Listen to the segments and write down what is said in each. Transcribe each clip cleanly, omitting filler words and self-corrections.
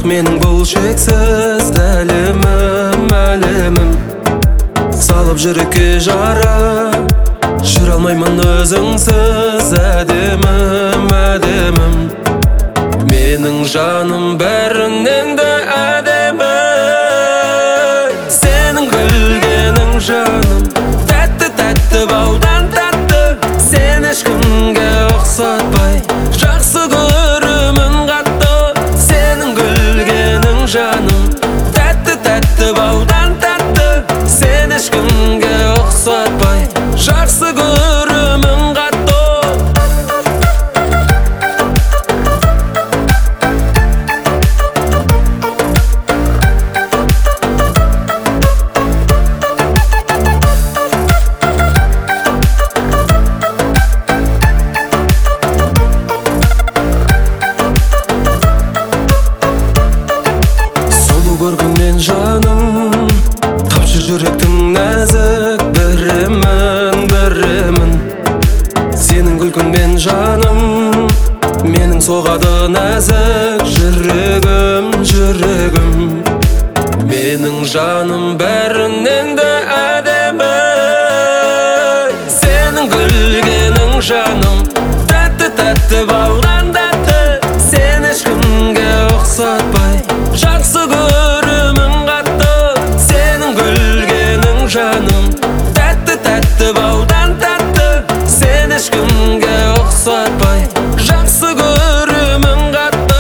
менің бұл шексіз әлемім салып жүрекке жара, жүре алмаймын өзіңсіз әдемім менің жаным бәрінен де әдемі. Сенің күлгенің жаным тәтті балдан тәтті, сен ешкімге ұқсатпай жақсы көремін қатты. Сенің күлгенің жаным тәтті балдан тәтті, сен ешкімге ұқсатпай жақсы көремін қатты. Көргеннен жаным тапшы жүректің нәзік біремін сенің күлкіңмен жаным менің соғады нәзік жүрегім менің жаным бәрінен де әдемі. Сенің күлгенің жаным тәтті балдан тәтті, сен ешкімге ұқсатпай жақсы көремін қатты. Сенің күлгенің жаным тәтті балдан тәтті, сен ешкімге ұқсатпай жақсы көремін қатты.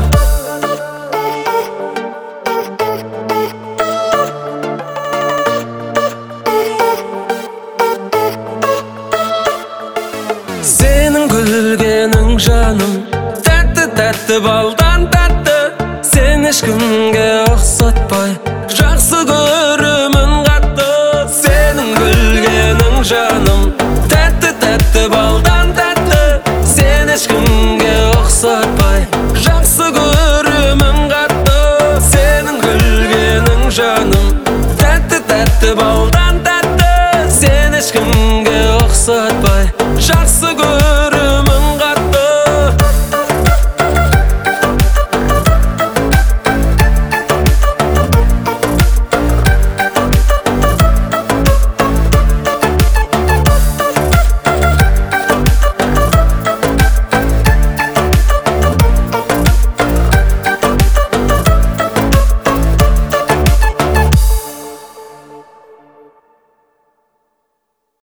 Сенің күлгенің жаным тәтті балдан тәтті, сен ешкімге ұқсатпай жақсы көремін қатты. Сенің күлгенің жаным тәтті балдан тәтті, сен ешкімге ұқсатпай жақсы көремін қатты. Сенің күлгенің жаным тәтті балдан тәтті, сен ешкімге ұқсатпай